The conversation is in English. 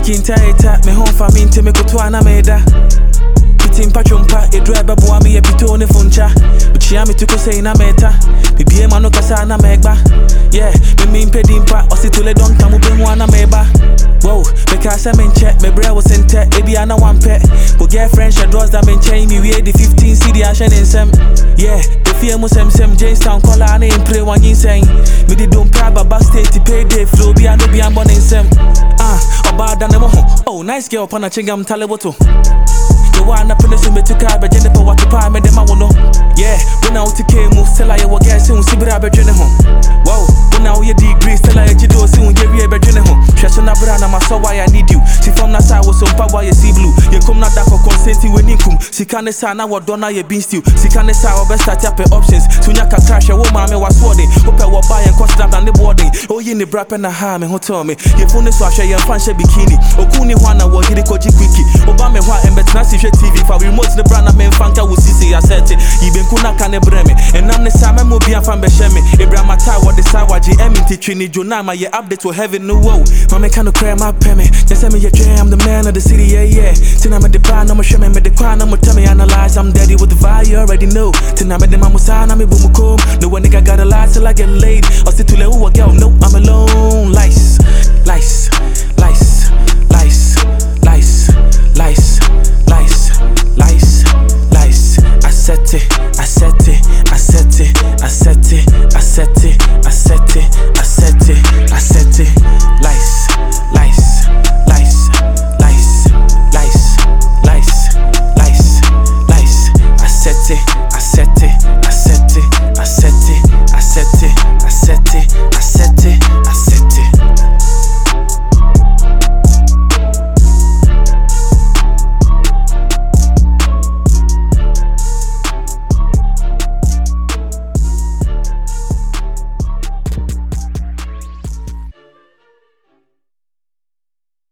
Kinta eta, me home for me to me go to Anameda. Pitin Pachumpa, a driver boami a pitone funcha. But she am to go say na meta. Me be a mano casana megba. Yeah, me mean pedimpa, or situle don't come up in one meba. Whoa, because I'm in check, my bra was in tech, maybe I know one pet. Go get French draws that been chain me, we had the 15 CD action in some. Yeah, the fear must some Jamestown color and ain't play one insane. Me they don't pay but backstage to pay day flow, be I know be I'm born in some. About than them. Oh, nice girl, upon a chingam talaboto. You want to finish me to car, but Jennifer what to pay me, them I will know. Yeah, when I to came, move, tell I will get soon, see, but I bet you know. Wow, when I your degrees, tell I you do soon, get me a bet you know. Trust on a brand, I'm so why I need you. See, from that side was some power, you see blue. You come not that for consenting when you come. See, can the sign, I was done, I being still. See, can the sign, best start up options. Soon I can crash a woman, I was swording. Hope I will buy and cost down the boarding. Oh, you need brap and a ham and hotel me. You phone is wash your fancy bikini. Okuni Wana will get a koji quickie. Obama, what and bet Nancy TV for remote the brand of men fanka will see I said it. Even Kuna can breme. And I'm the Sama Mobia fan Beshemi. Abraham Mata, what the Sawaji, Emity Trini, Junama, your update to heaven, no woe. Mama can't cry my pemmy. Just send me your dream, I'm the man of the city, yeah. Tonight I'm the pan, I'm a shame, the crown, I'm a tell me analyze. I'm daddy with the vibe, you already know. Tonight I'm the Mamusana, I'm a boom comb. No one nigga got a lot till I get laid. Or sit to let who I go, no, I'm alone. Lice, lice, lice, lice, lice, lice, lice, lice, lice. I set it, I set it, I set it, I set it, I set it, I set it, I set it, I set it. Lice, lice, lice, lice, lice, lice, lice, lice. I set it, I set it.